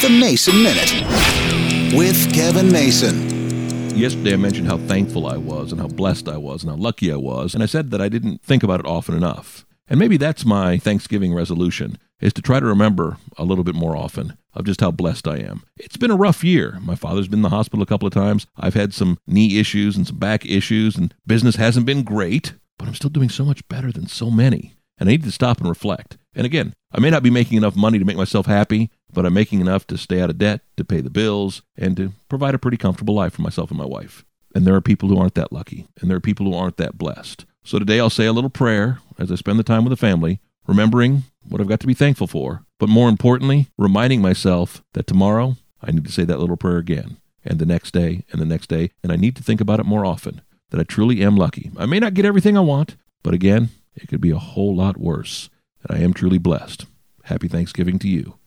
The Mason Minute with Kevin Mason. Yesterday I mentioned how thankful I was and how blessed I was and how lucky I was, and I said that I didn't think about it often enough. And maybe that's my Thanksgiving resolution, is to try to remember a little bit more often of just how blessed I am. It's been a rough year. My father's been in the hospital a couple of times. I've had some knee issues and some back issues, and business hasn't been great, but I'm still doing so much better than so many. And I need to stop and reflect. And again, I may not be making enough money to make myself happy, but I'm making enough to stay out of debt, to pay the bills, and to provide a pretty comfortable life for myself and my wife. And there are people who aren't that lucky, and there are people who aren't that blessed. So today I'll say a little prayer as I spend the time with the family, remembering what I've got to be thankful for, but more importantly, reminding myself that tomorrow I need to say that little prayer again, and the next day, and I need to think about it more often, that I truly am lucky. I may not get everything I want, but again, it could be a whole lot worse, and I am truly blessed. Happy Thanksgiving to you.